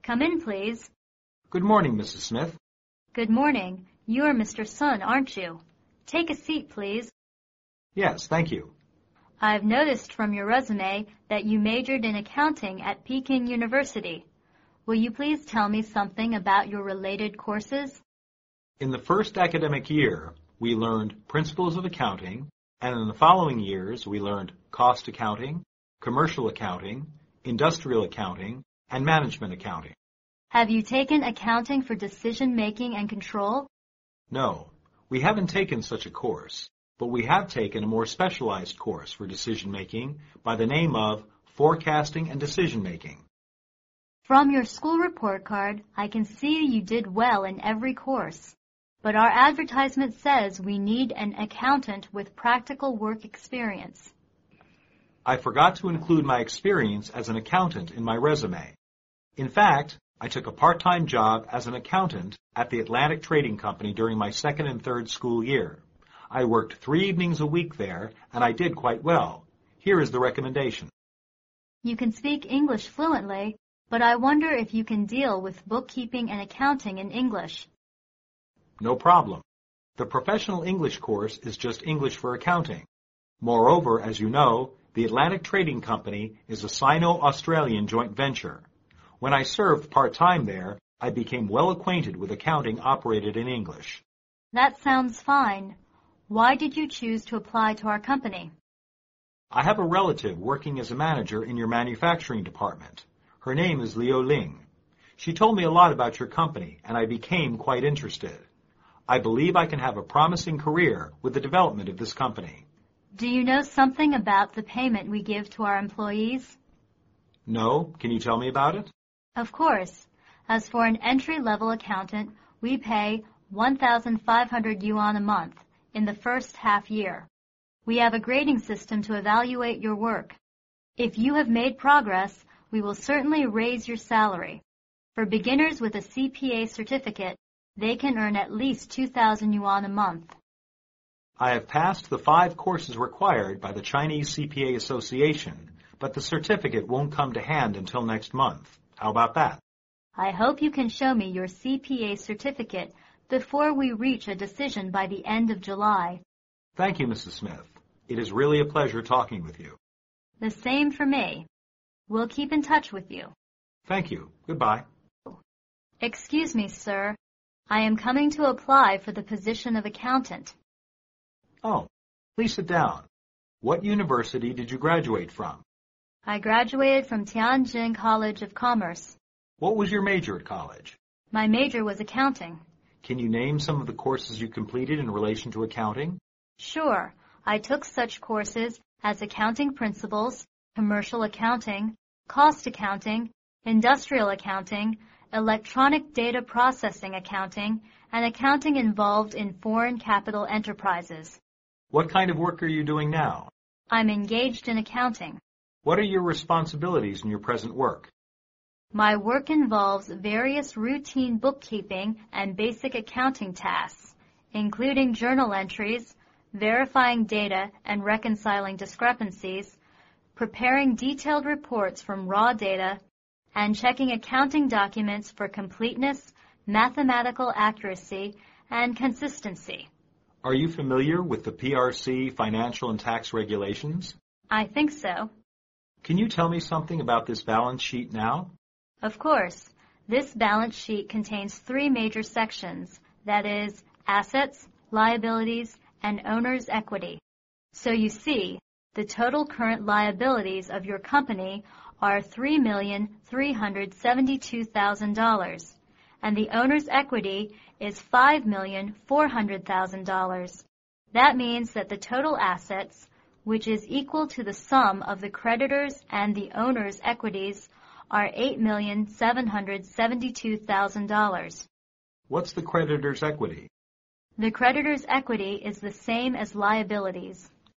Come in, please. Good morning, Mrs. Smith. Good morning. You are Mr. Sun, aren't you? Take a seat, please. Yes, thank you. I've noticed from your resume that you majored in accounting at Peking University. Will you please tell me something about your related courses? In the first academic year, we learned principles of accounting, and in the following years, we learned cost accounting, commercial accounting, industrial accounting, and management accounting. Have you taken accounting for decision-making and control? No, we haven't taken such a course, but we have taken a more specialized course for decision-making by the name of forecasting and decision-making. From your school report card, I can see you did well in every course. But our advertisement says we need an accountant with practical work experience. I forgot to include my experience as an accountant in my resume. In fact, I took a part-time job as an accountant at the Atlantic Trading Company during my second and third school year. I worked 3 evenings a week there, and I did quite well. Here is the recommendation. You can speak English fluently, but I wonder if you can deal with bookkeeping and accounting in English. No problem. The professional English course is just English for accounting. Moreover, as you know, the Atlantic Trading Company is a Sino-Australian joint venture. When I served part-time there, I became well acquainted with accounting operated in English. That sounds fine. Why did you choose to apply to our company? I have a relative working as a manager in your manufacturing department. Her name is Liu Ling. She told me a lot about your company, and I became quite interested. I believe I can have a promising career with the development of this company. Do you know something about the payment we give to our employees? No. Can you tell me about it? Of course. As for an entry-level accountant, we pay 1,500 yuan a month in the first half year. We have a grading system to evaluate your work. If you have made progress, we will certainly raise your salary. For beginners with a CPA certificate, they can earn at least 2,000 yuan a month. I have passed the 5 courses required by the Chinese CPA Association, but the certificate won't come to hand until next month. How about that? I hope you can show me your CPA certificate before we reach a decision by the end of July. Thank you, Mrs. Smith. It is really a pleasure talking with you. The same for me. We'll keep in touch with you. Thank you. Goodbye. Excuse me, sir. I am coming to apply for the position of accountant. Oh, please sit down. What university did you graduate from? I graduated from Tianjin College of Commerce. What was your major at college? My major was accounting. Can you name some of the courses you completed in relation to accounting? Sure. I took such courses as accounting principles, commercial accounting, cost accounting, industrial accounting, electronic data processing accounting, and accounting involved in foreign capital enterprises. What kind of work are you doing now? I'm engaged in accounting. What are your responsibilities in your present work? My work involves various routine bookkeeping and basic accounting tasks, including journal entries, verifying data and reconciling discrepancies, preparing detailed reports from raw data, and checking accounting documents for completeness, mathematical accuracy, and consistency. Are you familiar with the PRC financial and tax regulations? I think so. Can you tell me something about this balance sheet now? Of course. This balance sheet contains 3 major sections, that is, assets, liabilities, and owner's equity. So you see, the total current liabilities of your company are $3,372,000, and the owner's equity is $5,400,000. That means that the total assets, which is equal to the sum of the creditors and the owner's equities, are $8,772,000. What's the creditor's equity? The creditor's equity is the same as liabilities.